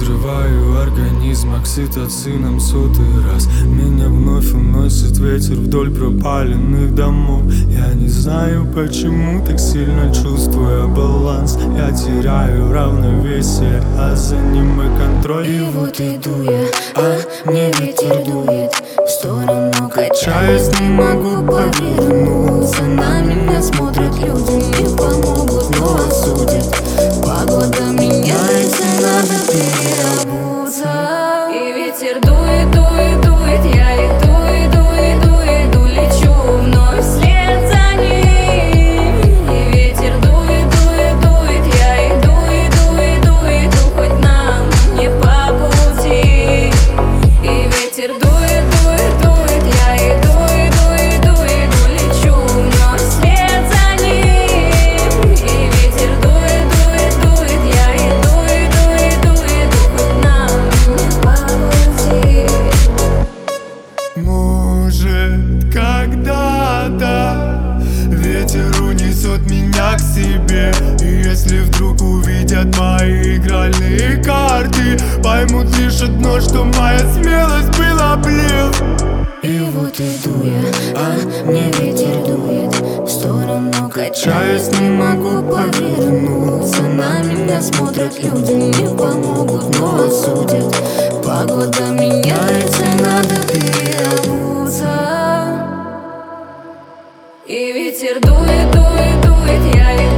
Взрываю организм окситоцином сотый раз. Меня вновь уносит ветер вдоль пропаленных домов. Я не знаю почему, так сильно чувствую баланс. Я теряю равновесие, а за ним и контроль. И вот иду я, а мне ветер дует в сторону, качаюсь, не могу повернуться. На меня смотрят люди, не помогут, но осудят. Погода меняется, надо переобуться. И ветер дует, дует, дует, я иду, иду, иду, иду, лечу вновь вслед за ним. И ветер дует, дует, дует, я иду, иду, иду, иду, хоть нам не по пути. И ветер дует, дует, дует, я иду, иду, иду, иду, лечу вновь вслед за ним. И ветер дует, дует, дует, я иду, иду, иду, иду, хоть нам не по пути. Может, когда-то ветер унесет меня к себе. И если вдруг увидят мои игральные карты, поймут лишь одно, что моя смелость была блеф. И вот иду я, а мне ветер дует в сторону, качаюсь, не могу повернуться. На меня смотрят люди, не помогут, но осудят. Погода меняется, надо переобуться. И ветер дует, дует, дует, я иду.